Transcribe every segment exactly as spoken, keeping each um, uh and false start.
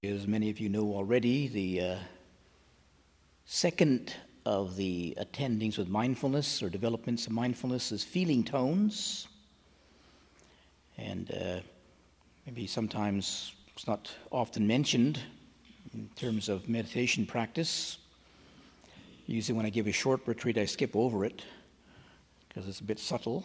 As many of you know already, the uh, second of the attendings with mindfulness or developments of mindfulness is feeling tones. And uh, maybe sometimes it's not often mentioned in terms of meditation practice. Usually when I give a short retreat, I skip over it because it's a bit subtle.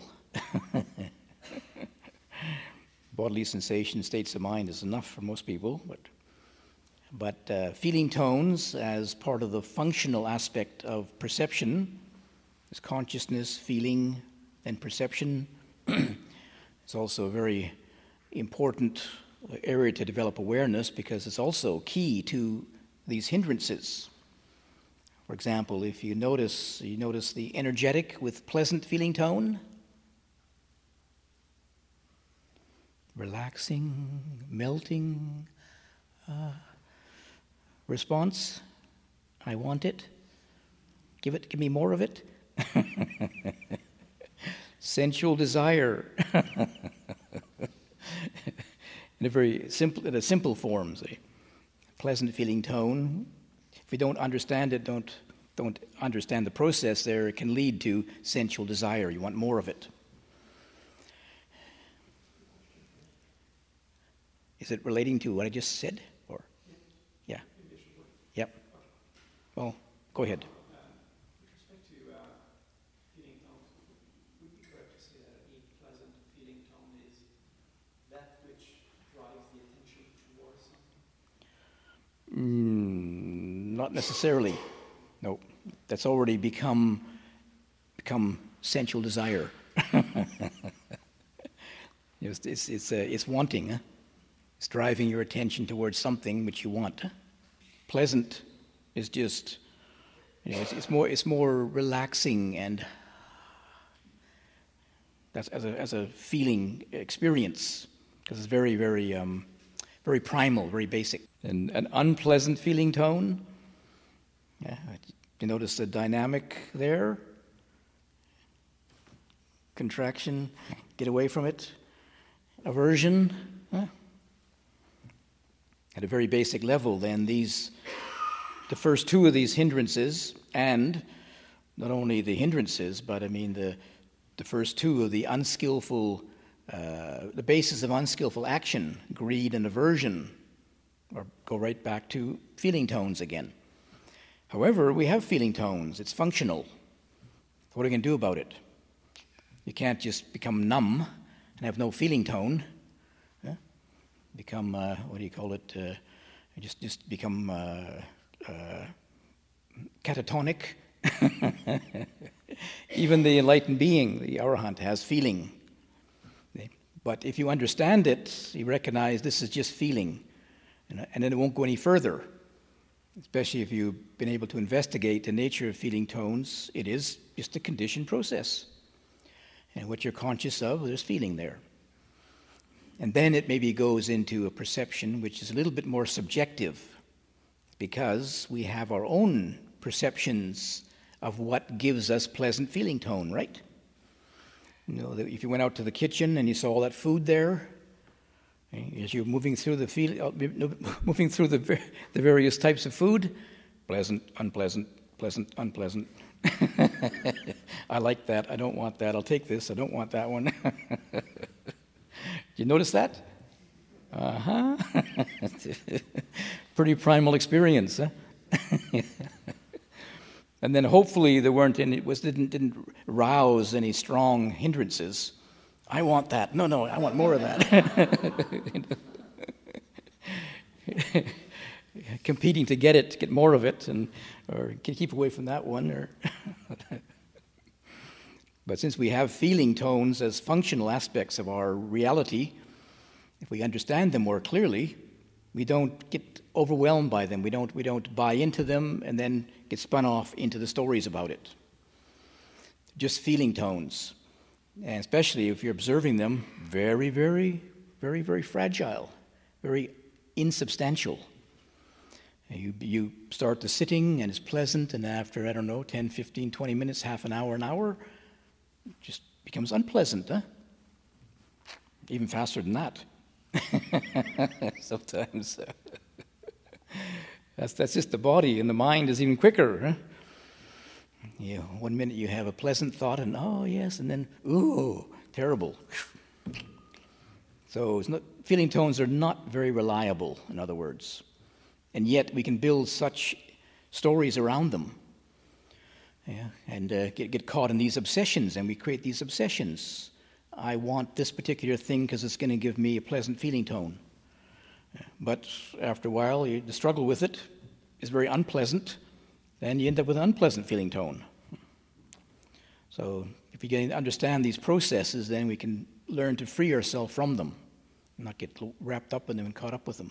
Bodily sensation, states of mind is enough for most people, but But uh, feeling tones as part of the functional aspect of perception is consciousness, feeling, and perception. It's also a very important area to develop awareness because it's also key to these hindrances. For example, if you notice, you notice the energetic with pleasant feeling tone, relaxing, melting, uh, response, I want it. Give it, give me more of it. Sensual desire. in a very simple, in a simple form, say. Pleasant feeling tone. If we don't understand it, don't don't understand the process there, it can lead to sensual desire. You want more of it. Is it relating to what I just said? Yep. Well, go ahead. Uh, with respect to uh, feeling tones, would it be correct to say that a pleasant feeling tone is that which drives the attention towards something? Mm, not necessarily. No, that's already become become sensual desire. it's it's it's, uh, it's wanting. Huh? It's driving your attention towards something which you want. Huh? Pleasant is just, you know, it's, it's more it's more relaxing, and that's as a as a feeling experience because it's very very um, very primal, very basic. And an unpleasant feeling tone. Yeah, you notice the dynamic there. Contraction, get away from it. Aversion. Huh? At a very basic level, then, these, the first two of these hindrances, and not only the hindrances, but I mean the the first two of the unskillful, uh, the basis of unskillful action, greed and aversion, or go right back to feeling tones again. However, we have feeling tones. It's functional. What are you going to do about it? You can't just become numb and have no feeling tone. Become, uh, what do you call it, uh, just just become uh, uh, catatonic. Even the enlightened being, the Arahant, has feeling. But if you understand it, you recognize this is just feeling, and, and then it won't go any further, especially if you've been able to investigate the nature of feeling tones. It is just a conditioned process. And what you're conscious of, there's feeling there. And then it maybe goes into a perception which is a little bit more subjective because we have our own perceptions of what gives us pleasant feeling tone, right? You know, that if you went out to the kitchen and you saw all that food there, as you're moving through the feel, moving through the the various types of food, pleasant, unpleasant, pleasant, unpleasant. I like that. I don't want that. I'll take this. I don't want that one. You notice that? Uh-huh. Pretty primal experience, huh? And then hopefully there weren't any, was didn't didn't rouse any strong hindrances. I want that. No, no, I want more of that. Competing to get it, to get more of it, and or keep away from that one. Or But since we have feeling tones as functional aspects of our reality, if we understand them more clearly, we don't get overwhelmed by them. We don't we don't buy into them and then get spun off into the stories about it. Just feeling tones. And especially if you're observing them, very, very, very, very fragile, very insubstantial. You you start the sitting and it's pleasant, and after, I don't know, ten, fifteen, twenty minutes, half an hour, an hour, it just becomes unpleasant, huh? Even faster than that. Sometimes. That's, that's just the body, and the mind is even quicker. Huh? You know, one minute you have a pleasant thought, and oh, yes, and then, ooh, terrible. So it's not, feeling tones are not very reliable, in other words. And yet we can build such stories around them, yeah, and uh, get, get caught in these obsessions, and we create these obsessions. I want this particular thing because it's going to give me a pleasant feeling tone. But after a while, you, the struggle with it is very unpleasant, then you end up with an unpleasant feeling tone. So if we can understand these processes, then we can learn to free ourselves from them, not get wrapped up in them and caught up with them.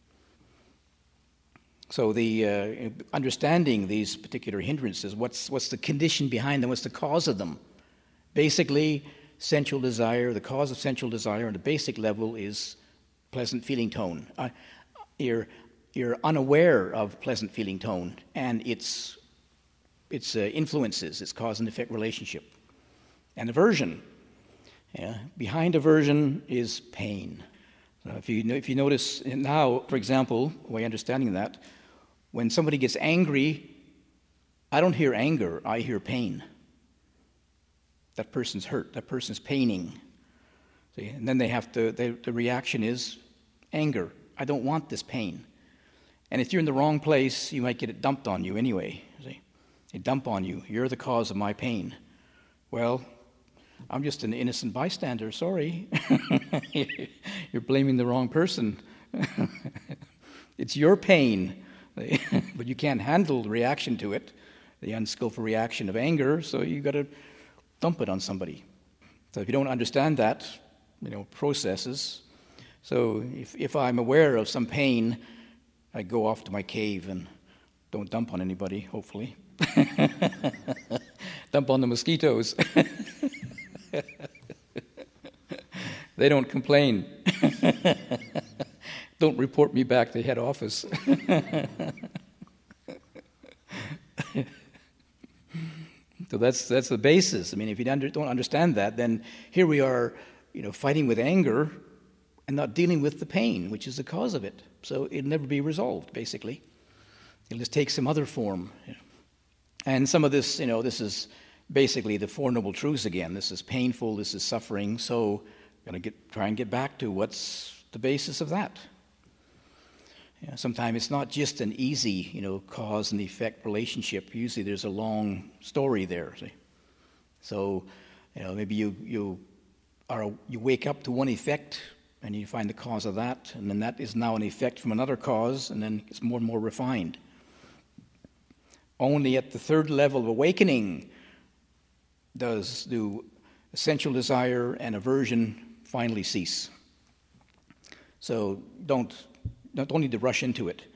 So the uh, understanding these particular hindrances, what's, what's the condition behind them, what's the cause of them? Basically, sensual desire, the cause of sensual desire on the basic level is pleasant feeling tone. Uh, you're, you're unaware of pleasant feeling tone and its, its uh, influences, its cause and effect relationship. And aversion. Yeah, behind aversion is pain. So if you, if you notice now, for example, way understanding that, when somebody gets angry, I don't hear anger, I hear pain. That person's hurt, that person's paining. See? And then they have to, they, the reaction is anger. I don't want this pain. And if you're in the wrong place, you might get it dumped on you anyway. See? They dump on you. You're the cause of my pain. Well, I'm just an innocent bystander, sorry. You're blaming the wrong person. It's your pain, but you can't handle the reaction to it, the unskillful reaction of anger, so you got to dump it on somebody. So if you don't understand that, you know, processes, so if, if I'm aware of some pain, I go off to my cave and don't dump on anybody, hopefully. Dump on the mosquitoes. They don't complain. Don't report me back to head office. So that's that's the basis. I mean, if you under, don't understand that, then here we are, you know, fighting with anger and not dealing with the pain, which is the cause of it. So it'll never be resolved, basically. It'll just take some other form. You know. And some of this, you know, this is basically the Four Noble Truths again. This is painful, this is suffering, so I'm going to get, try and get back to what's the basis of that. You know, sometimes it's not just an easy, you know, cause and effect relationship. Usually there's a long story there. See? So, you know, maybe you you are you wake up to one effect and you find the cause of that, and then that is now an effect from another cause, and then it's more and more refined. Only at the third level of awakening does do sensual desire and aversion finally cease. So don't don't need to rush into it.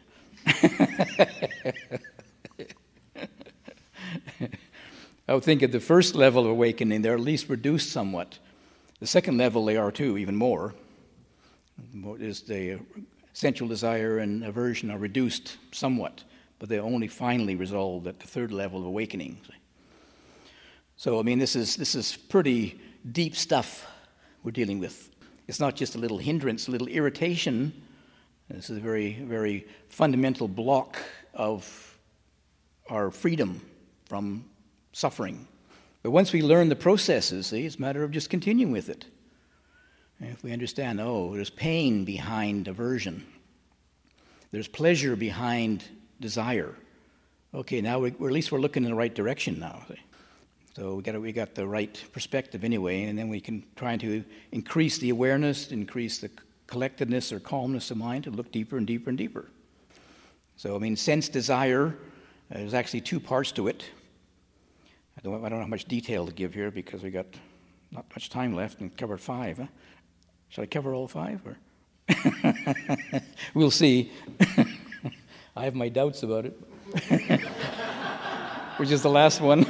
I would think at the first level of awakening, they're at least reduced somewhat. The second level, they are too, even more. Is the sensual desire and aversion are reduced somewhat, but they're only finally resolved at the third level of awakening. So, I mean, this is this is pretty deep stuff we're dealing with. It's not just a little hindrance, a little irritation. This is a very, very fundamental block of our freedom from suffering. But once we learn the processes, see, it's a matter of just continuing with it. And if we understand, oh, there's pain behind aversion. There's pleasure behind desire. Okay, now we, or at least we're looking in the right direction now. See? So we got we got the right perspective anyway, and then we can try to increase the awareness, increase the collectedness or calmness of mind to look deeper and deeper and deeper. So, I mean, sense desire, uh, there's actually two parts to it. I don't, I don't know how much detail to give here because we got not much time left and covered five. Huh? Shall I cover all five? Or we'll see. I have my doubts about it. Which is the last one.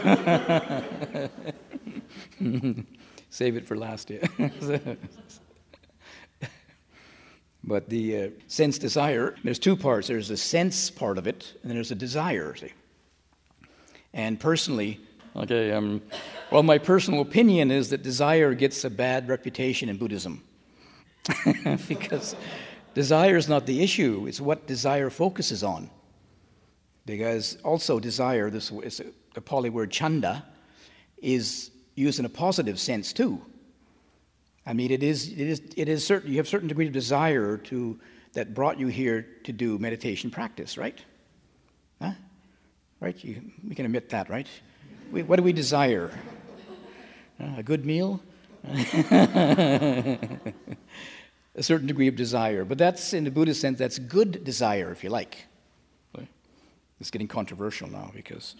Save it for last year. But the uh, sense desire, there's two parts. There's a sense part of it, and then there's a desire. See? And personally, okay, um, well, my personal opinion is that desire gets a bad reputation in Buddhism. Because desire is not the issue. It's what desire focuses on. Because also desire, this is the Pali word chanda, is used in a positive sense too. I mean, it is it is it is certain. You have a certain degree of desire to that brought you here to do meditation practice, right? Huh? Right? You, we can admit that, right? We, what do we desire? Uh, a good meal? A certain degree of desire. But that's, in the Buddhist sense, that's good desire, if you like. It's getting controversial now because...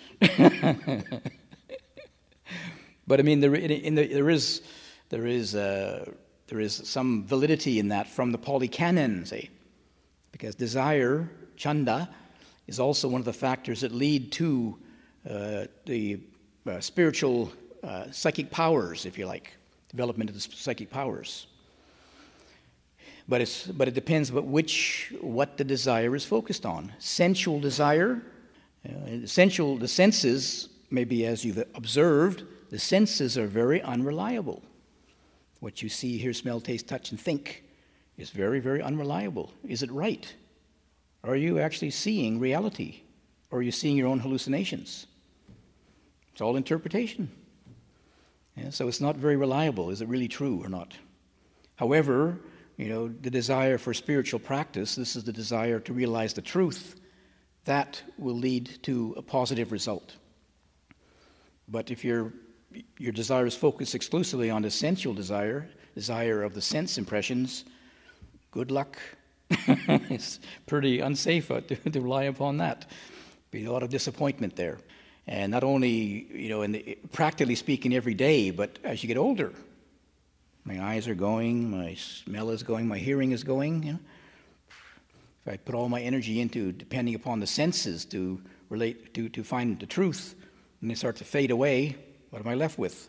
But I mean, there, in the, there is there is uh, there is some validity in that from the Pali Canon, say, because desire, chanda, is also one of the factors that lead to uh, the uh, spiritual uh, psychic powers, if you like, development of the psychic powers. But it's but it depends about which what the desire is focused on. Sensual desire, uh, sensual the senses, maybe as you've observed, the senses are very unreliable. What you see, hear, smell, taste, touch, and think is very, very unreliable. Is it right? Are you actually seeing reality? Or are you seeing your own hallucinations? It's all interpretation. Yeah, so it's not very reliable. Is it really true or not? However, you know, the desire for spiritual practice, this is the desire to realize the truth, that will lead to a positive result. But if your your desire is focused exclusively on the sensual desire, desire of the sense impressions, good luck. It's pretty unsafe to, to rely upon that. Be a lot of disappointment there. And not only, you know, in the, practically speaking every day, but as you get older. My eyes are going, my smell is going, my hearing is going. You know? If I put all my energy into depending upon the senses to relate to, to find the truth, and they start to fade away, what am I left with?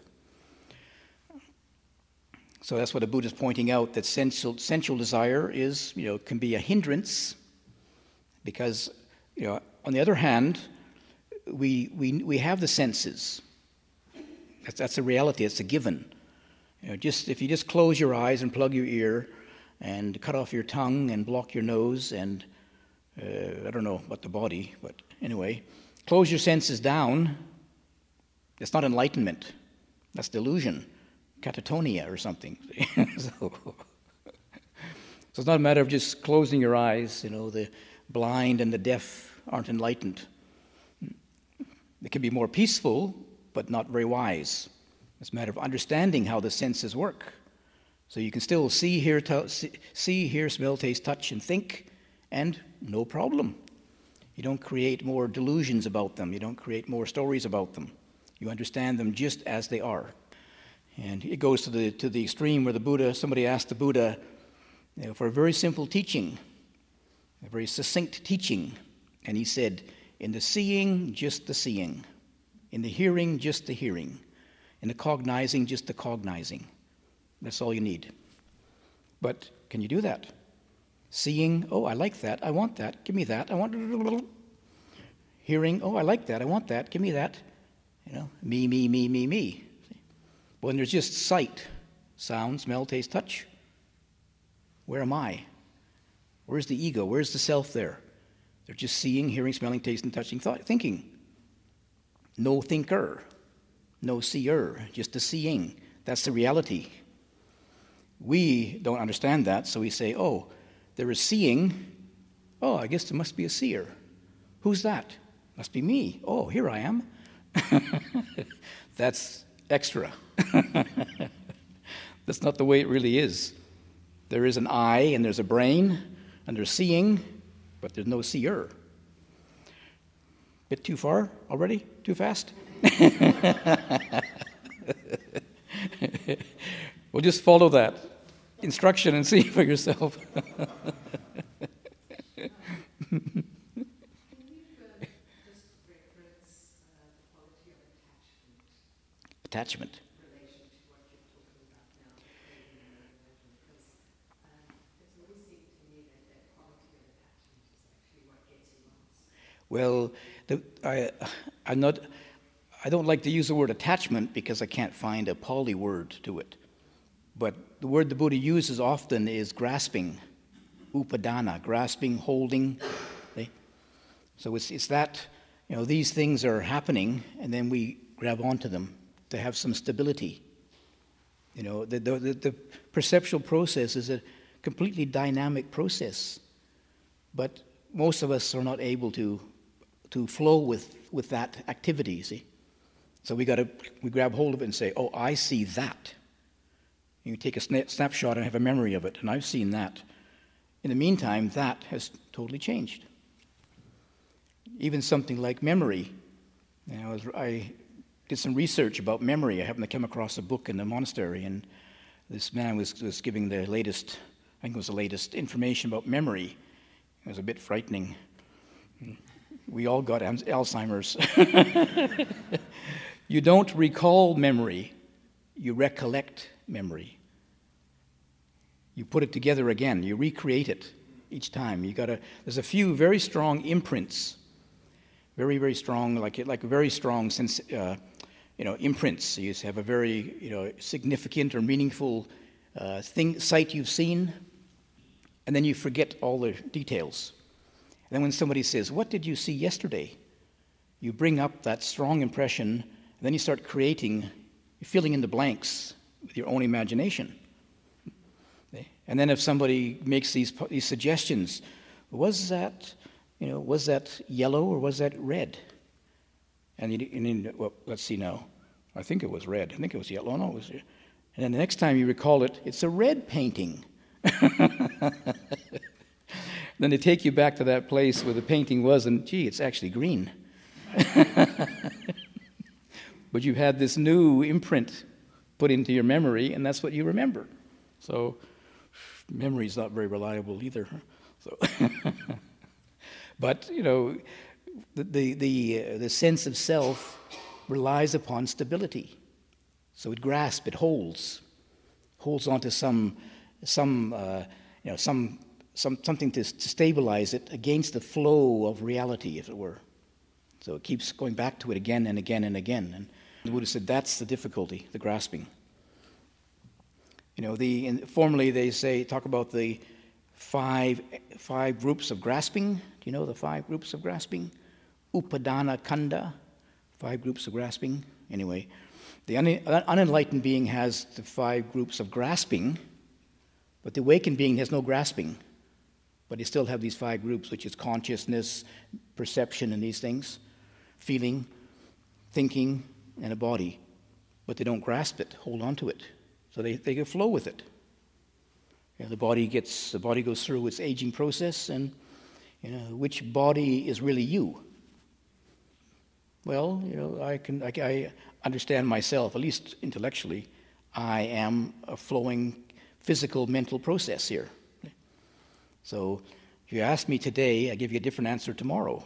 So that's what the Buddha is pointing out, that sensual, sensual desire is, you know, can be a hindrance, because, you know, on the other hand, we we we have the senses. That's that's a reality. It's a given. You know, just if you just close your eyes and plug your ear, and cut off your tongue and block your nose, and uh, I don't know about the body, but anyway, close your senses down. It's not enlightenment. That's delusion, catatonia or something. so, so it's not a matter of just closing your eyes. You know, the blind and the deaf aren't enlightened. It can be more peaceful, but not very wise. It's a matter of understanding how the senses work. So you can still see, hear, t- see, hear, smell, taste, touch, and think, and no problem. You don't create more delusions about them. You don't create more stories about them. You understand them just as they are. And it goes to the to the extreme where the Buddha, somebody asked the Buddha, you know, for a very simple teaching, a very succinct teaching, and he said, in the seeing, just the seeing. In the hearing, just the hearing. In the cognizing, just the cognizing. That's all you need. But can you do that? Seeing, oh, I like that, I want that, give me that, I want... Hearing, oh, I like that, I want that, give me that. You know, me, me, me, me, me. When there's just sight, sound, smell, taste, touch, where am I? Where's the ego? Where's the self there? They're just seeing, hearing, smelling, tasting, touching, thought, thinking. No thinker, no seer, just a seeing. That's the reality. We don't understand that, so we say, oh, there is seeing. Oh, I guess there must be a seer. Who's that? Must be me. Oh, here I am. That's extra. That's not the way it really is. There is an eye and there's a brain and there's seeing, but there's no seer. Bit too far already? Too fast? We'll just follow that instruction and see for yourself. Attachment. Relation to what you're talking about now, because um, it's always seemed to me that that quality of attachment is actually what gets you lost. Well, the, I, I'm not. I don't like to use the word attachment because I can't find a Pali word to it. But the word the Buddha uses often is grasping, upadana, grasping, holding. So it's, it's that, you know, these things are happening, and then we grab onto them to have some stability. You know, the, the, the, the perceptual process is a completely dynamic process, but most of us are not able to to flow with, with that activity, you see. So we got to we grab hold of it and say, oh, I see that. You take a sna- snapshot and have a memory of it, and I've seen that. In the meantime, that has totally changed. Even something like memory. You know, I, was, I did some research about memory. I happened to come across a book in the monastery, and this man was, was giving the latest, I think it was the latest information about memory. It was a bit frightening. We all got Alzheimer's. You don't recall memory, you recollect memory. You put it together again, you recreate it each time. You gotta. There's a few very strong imprints, very very strong, like like very strong sense, uh, you know, imprints. You have a very you know significant or meaningful uh, thing sight you've seen, and then you forget all the details. And then when somebody says, "What did you see yesterday?" you bring up that strong impression, and then you start creating, filling in the blanks with your own imagination. And then if somebody makes these these suggestions, was that, you know, was that yellow or was that red? And you, and you well, let's see now. I think it was red. I think it was yellow. No, it was. And then the next time you recall it, it's a red painting. Then they take you back to that place where the painting was, and gee, it's actually green. But you had this new imprint put into your memory, and that's what you remember. So memory is not very reliable either. So, but you know, the the the, uh, the sense of self relies upon stability. So it grasps, it holds, holds onto some some uh, you know some. Some, something to, to stabilize it against the flow of reality, if it were. So it keeps going back to it again and again and again. And the Buddha said that's the difficulty, the grasping. You know, the in, formally they say talk about the five five groups of grasping. Do you know the five groups of grasping? Upadana Kanda, five groups of grasping. Anyway, the un, unenlightened being has the five groups of grasping, but the awakened being has no grasping. But you still have these five groups, which is consciousness, perception, and these things, feeling, thinking, and a body. But they don't grasp it, hold on to it. So they, they can flow with it. You know, the body gets the body goes through its aging process, and you know, which body is really you? Well, you know, I can I, I understand myself, at least intellectually. I am a flowing physical mental process here. So if you ask me today, I give you a different answer tomorrow.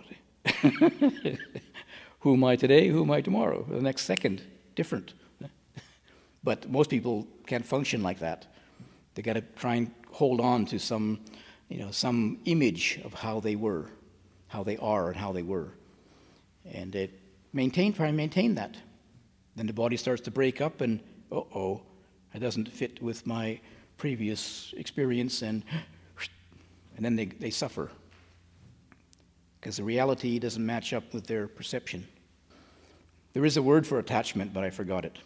Who am I today? Who am I tomorrow? The next second, different. But most people can't function like that. They got to try and hold on to some, you know, some image of how they were, how they are, and how they were, and it maintain, try and maintain that. Then the body starts to break up, and uh oh, it doesn't fit with my previous experience, and and then they, they suffer because the reality doesn't match up with their perception. There is a word for attachment, but I forgot it.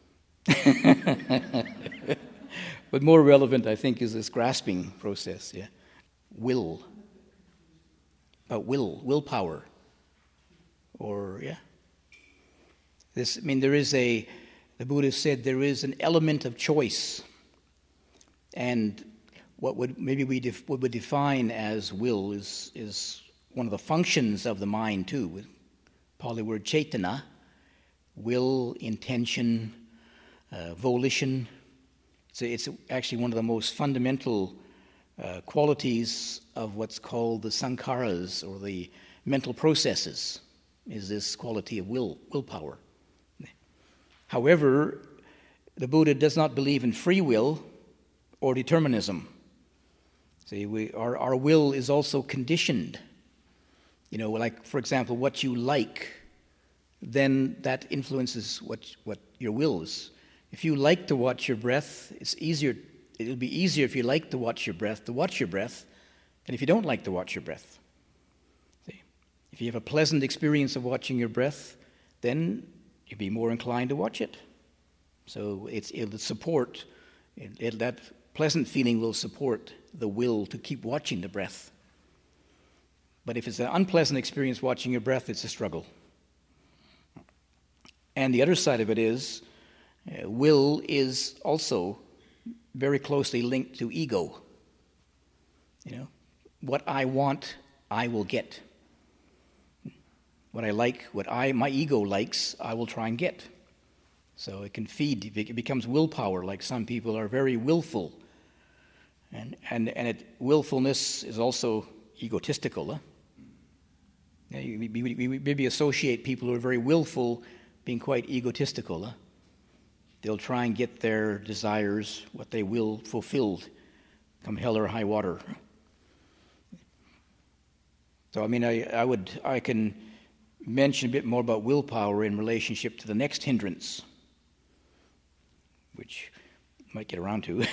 But more relevant, I think, is this grasping process. Yeah, will, uh, will, willpower, or yeah. This, I mean, there is a. The Buddha said there is an element of choice, and what would maybe we def, what would define as will is is one of the functions of the mind too. With Pali word cetana, will, intention, uh, volition. So it's actually one of the most fundamental uh, qualities of what's called the sankharas, or the mental processes, is this quality of will, willpower. However, the Buddha does not believe in free will or determinism. See, we, our, our will is also conditioned. You know, like, for example, what you like, then that influences what, what your will is. If you like to watch your breath, it's easier, it'll be easier if you like to watch your breath, to watch your breath, than if you don't like to watch your breath. See? If you have a pleasant experience of watching your breath, then you'll be more inclined to watch it. So it's, it'll support, it, it, that pleasant feeling will support the will to keep watching the breath. But if it's an unpleasant experience watching your breath, it's a struggle. And the other side of it is, uh, will is also very closely linked to ego. You know, what I want, I will get. What I like, what I my ego likes, I will try and get. So it can feed, it becomes willpower, like some people are very willful. And and, and it, willfulness is also egotistical. Huh? Yeah, we, we, we maybe associate people who are very willful being quite egotistical. Huh? They'll try and get their desires, what they will, fulfilled, come hell or high water. So I mean, I, I would I can mention a bit more about willpower in relationship to the next hindrance, which I might get around to.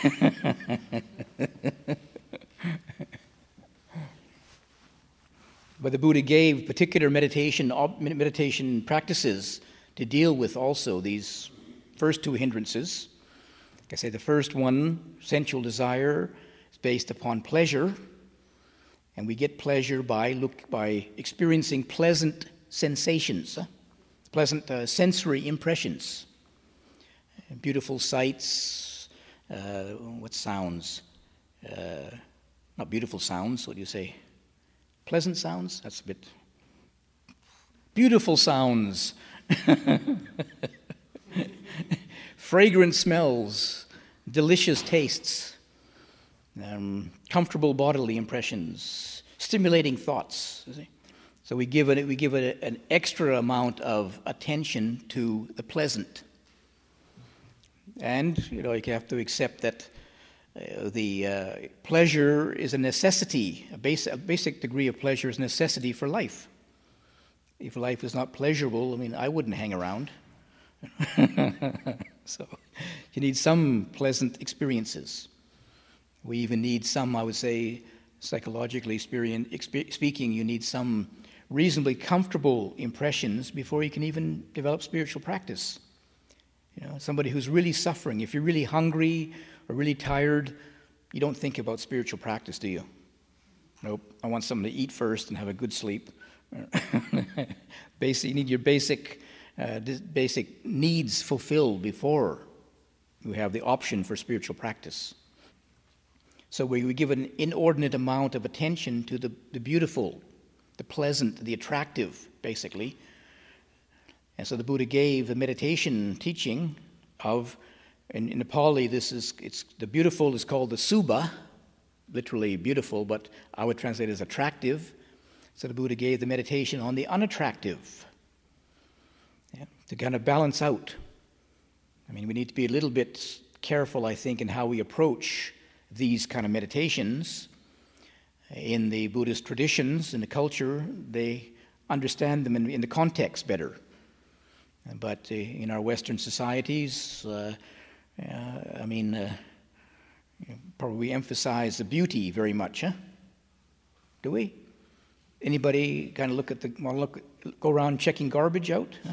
But the Buddha gave particular meditation meditation practices to deal with also these first two hindrances. Like I say, the first one, sensual desire, is based upon pleasure, and we get pleasure by look by experiencing pleasant sensations, uh, pleasant uh, sensory impressions, beautiful sights, uh, what sounds? Uh, not beautiful sounds, what do you say? Pleasant sounds? That's a bit... Beautiful sounds. Fragrant smells, delicious tastes, um, comfortable bodily impressions, stimulating thoughts. You see? So we give it we give it an extra amount of attention to the pleasant, and you know you have to accept that uh, the uh, pleasure is a necessity. A basic, a basic degree of pleasure is a necessity for life. If life is not pleasurable, I mean, I wouldn't hang around. So you need some pleasant experiences. We even need some, I would say, psychologically speaking, you need some reasonably comfortable impressions before you can even develop spiritual practice. You know, somebody who's really suffering, if you're really hungry or really tired, you don't think about spiritual practice, do you? Nope. I want something to eat first and have a good sleep. Basic, you need your basic, uh, basic needs fulfilled before you have the option for spiritual practice. So we, we give an inordinate amount of attention to the, the beautiful, the pleasant, the attractive, basically. And so the Buddha gave the meditation teaching of, in, in Nepali, this is, it's, the beautiful is called the Subha, literally beautiful, but I would translate it as attractive. So the Buddha gave the meditation on the unattractive, yeah, to kind of balance out. I mean, we need to be a little bit careful, I think, in how we approach these kind of meditations. In the Buddhist traditions, in the culture, they understand them in, in the context better. But uh, in our Western societies, uh, uh, I mean, uh, probably we emphasize the beauty very much, huh? Do we? Anybody kind of look at the, want to look, go around checking garbage out? Huh?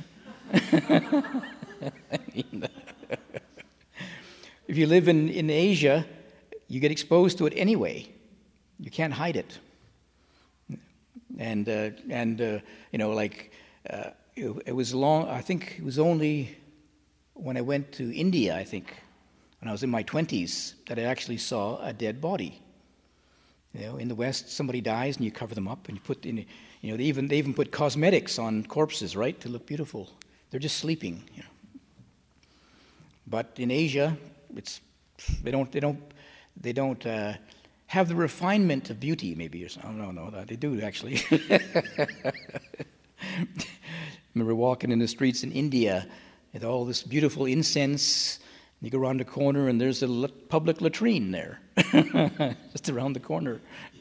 I mean, if you live in, in Asia, you get exposed to it anyway. You can't hide it. And, uh, and uh, you know, like, uh, it, it was long, I think it was only when I went to India, I think, when I was in my twenties, that I actually saw a dead body. You know, in the West, somebody dies and you cover them up and you put in, you know, they even, they even put cosmetics on corpses, right, to look beautiful. They're just sleeping, you know. But in Asia, it's, they don't, they don't, they don't, uh, have the refinement of beauty, maybe, or something. I don't know. They do, actually. I remember walking in the streets in India with all this beautiful incense. You go around the corner, and there's a l- public latrine there, just around the corner.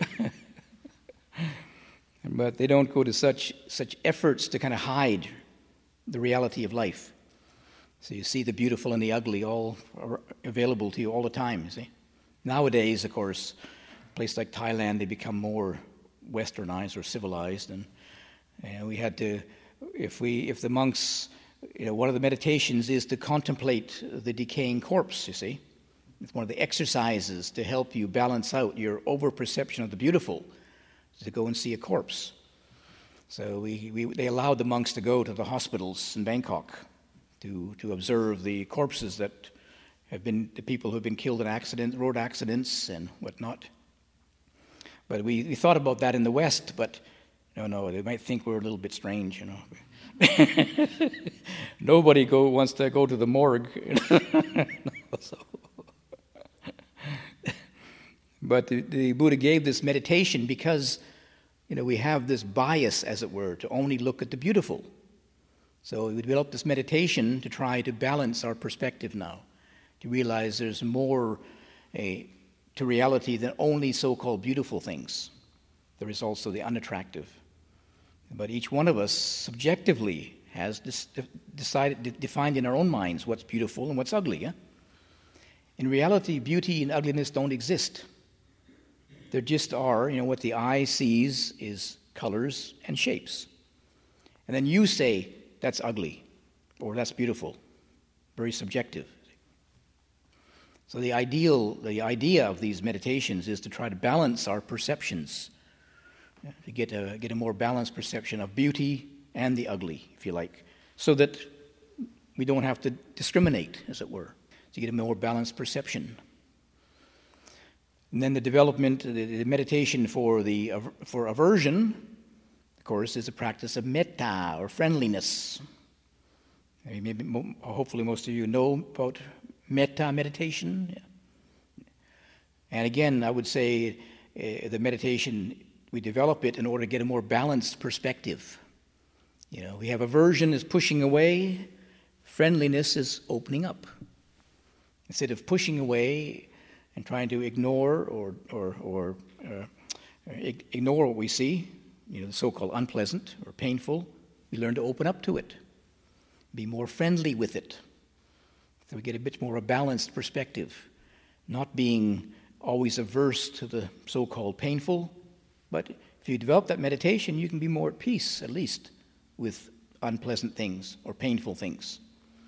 But they don't go to such such efforts to kind of hide the reality of life. So you see the beautiful and the ugly all available to you all the time, you see. Nowadays, of course, a place like Thailand, they become more westernized or civilized, and And we had to, if we, if the monks, you know, one of the meditations is to contemplate the decaying corpse, you see. It's one of the exercises to help you balance out your over-perception of the beautiful, to go and see a corpse. So we, we they allowed the monks to go to the hospitals in Bangkok to, to observe the corpses that have been, the people who have been killed in accidents, road accidents and whatnot. But we, we thought about that in the West, but no, no, they might think we're a little bit strange, you know. Nobody go wants to go to the morgue. So. But the, the Buddha gave this meditation because, you know, we have this bias, as it were, to only look at the beautiful. So we developed this meditation to try to balance our perspective now, to realize there's more a, to reality than only so-called beautiful things. There is also the unattractive. But each one of us subjectively has this decided, defined in our own minds what's beautiful and what's ugly. Yeah? In reality, beauty and ugliness don't exist. There just are, you know, what the eye sees is colors and shapes. And then you say, that's ugly, or that's beautiful. Very subjective. So the ideal, the idea of these meditations is to try to balance our perceptions, to get a, get a more balanced perception of beauty and the ugly, if you like, so that we don't have to discriminate, as it were, to get a more balanced perception. And then the development, the, the meditation for the for aversion, of course, is a practice of metta, or friendliness. Maybe, hopefully most of you know about metta meditation. And again, I would say uh, the meditation, we develop it in order to get a more balanced perspective. You know, we have aversion is pushing away, friendliness is opening up. Instead of pushing away and trying to ignore or or, or uh, ignore what we see, you know, the so-called unpleasant or painful, we learn to open up to it, be more friendly with it. So we get a bit more a balanced perspective, not being always averse to the so-called painful, but if you develop that meditation, you can be more at peace, at least, with unpleasant things or painful things.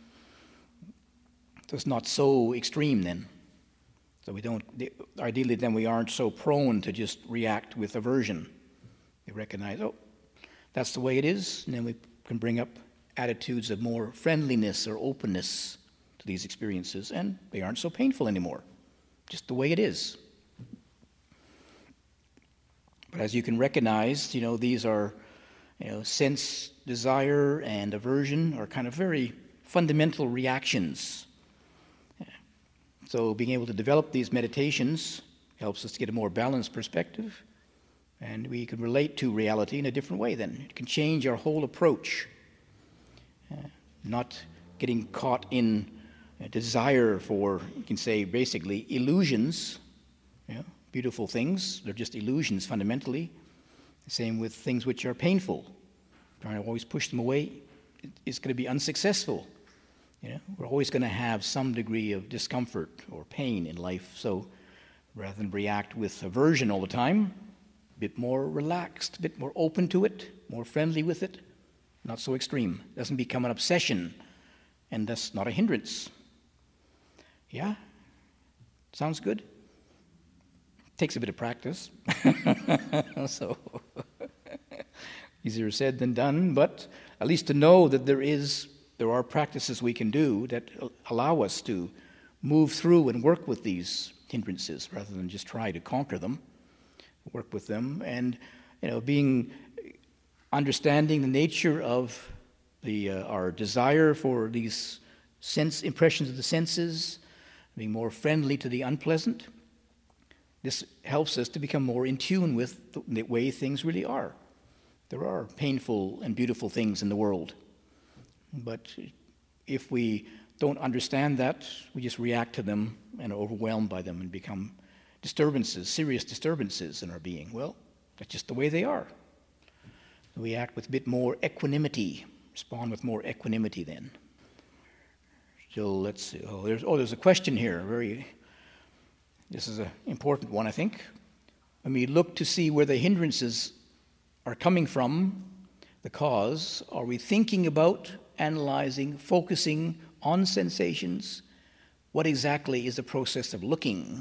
So it's not so extreme then. So we don't, ideally then we aren't so prone to just react with aversion. We recognize, oh, that's the way it is, and then we can bring up attitudes of more friendliness or openness to these experiences, and they aren't so painful anymore, just the way it is. But as you can recognize, you know, these are, you know, sense, desire, and aversion are kind of very fundamental reactions. So being able to develop these meditations helps us to get a more balanced perspective, and we can relate to reality in a different way then. It can change our whole approach, uh, not getting caught in a desire for, you can say, basically illusions, you know, beautiful things. They're just illusions fundamentally. The same with things which are painful. Trying to always push them away is going to be unsuccessful. You know, we're always going to have some degree of discomfort or pain in life. So rather than react with aversion all the time, a bit more relaxed, a bit more open to it, more friendly with it, not so extreme. It doesn't become an obsession, and that's not a hindrance. Yeah? Sounds good? Takes a bit of practice. So easier said than done, but at least to know that there is There are practices we can do that allow us to move through and work with these hindrances rather than just try to conquer them, work with them, and, you know, being understanding the nature of the uh, our desire for these sense impressions of the senses, being more friendly to the unpleasant. This helps us to become more in tune with the way things really are. There are painful and beautiful things in the world. But if we don't understand that, we just react to them and are overwhelmed by them and become disturbances, serious disturbances in our being. Well, that's just the way they are. We act with a bit more equanimity, respond with more equanimity then. So let's see. Oh, there's, oh, there's a question here. Very. This is an important one, I think. When we look to see where the hindrances are coming from, the cause? Are we thinking about, analyzing, focusing on sensations? What exactly is the process of looking?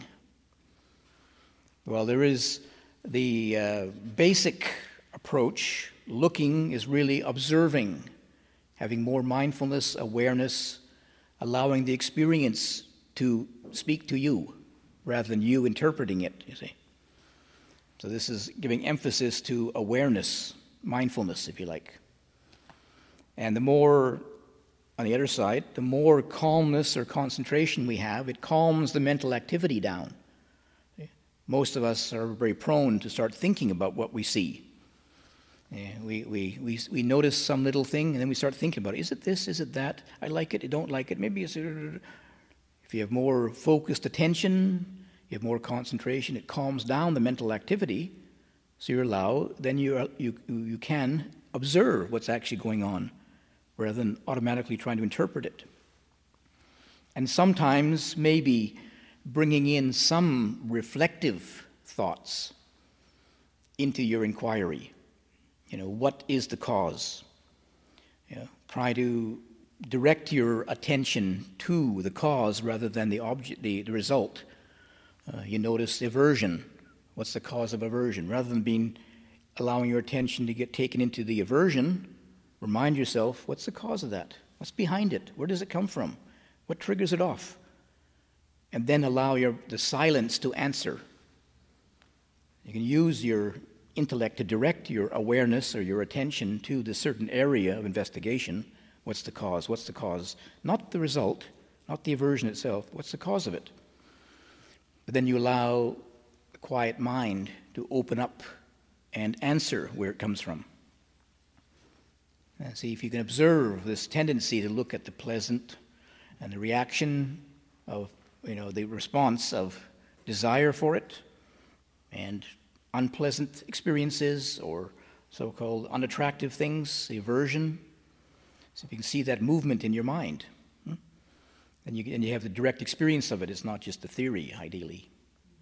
Well, there is the uh, basic approach. Looking is really observing, having more mindfulness, awareness, allowing the experience to speak to you rather than you interpreting it, you see. So this is giving emphasis to awareness, mindfulness, if you like. And the more, on the other side, the more calmness or concentration we have, it calms the mental activity down. Most of us are very prone to start thinking about what we see. Yeah, we, we, we, we notice some little thing, and then we start thinking about it. Is it this? Is it that? I like it. I don't like it. Maybe it's... If you have more focused attention, you have more concentration, it calms down the mental activity, so you allow, then you, you, you can observe what's actually going on, rather than automatically trying to interpret it. And sometimes maybe bringing in some reflective thoughts into your inquiry. You know, what is the cause? You know, try to direct your attention to the cause rather than the object, the, the result. Uh, you notice aversion. What's the cause of aversion? Rather than being allowing your attention to get taken into the aversion, remind yourself, what's the cause of that? What's behind it? Where does it come from? What triggers it off? And then allow your the silence to answer. You can use your intellect to direct your awareness or your attention to the certain area of investigation. What's the cause? What's the cause? Not the result, not the aversion itself. What's the cause of it? But then you allow the quiet mind to open up and answer where it comes from. And see if you can observe this tendency to look at the pleasant and the reaction of, you know, the response of desire for it and unpleasant experiences or so-called unattractive things, the aversion. So if you can see that movement in your mind, hmm? and, you, and you have the direct experience of it, it's not just a theory, ideally.